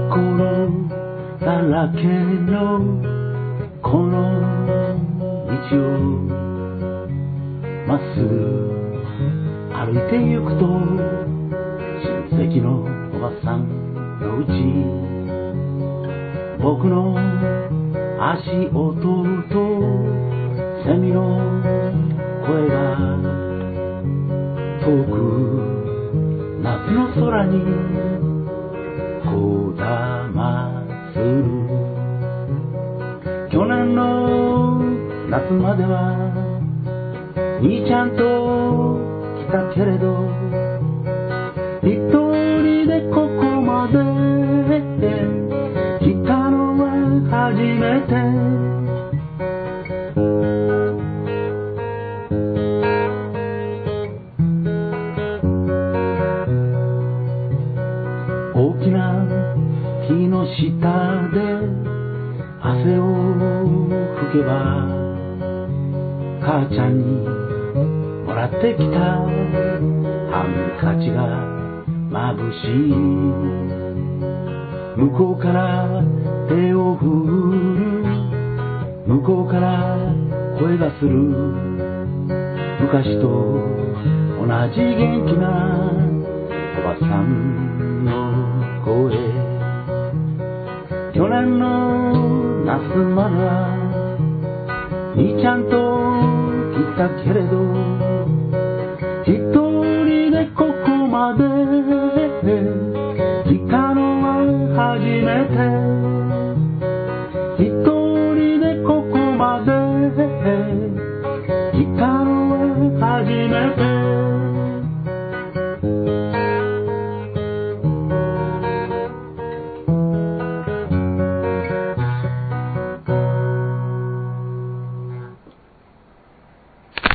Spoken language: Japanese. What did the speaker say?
心だらけのこの道をまっすぐ歩いてゆくと親戚のおばさんのうち僕の足音とセミの声が遠く夏の空にこだまする。去年の夏までは兄ちゃんと来たけれど一人でここまで来たのは初めて。大きな木の下で汗を拭けば母ちゃんにもらってきたハンカチが眩しい。向こうから手を振る向こうから声がする。昔と同じ元気なおばさんの声。去年の夏までは兄ちゃんと来たけれど一人でここまで来たのは初めて。一人でここまで来たのは初めて。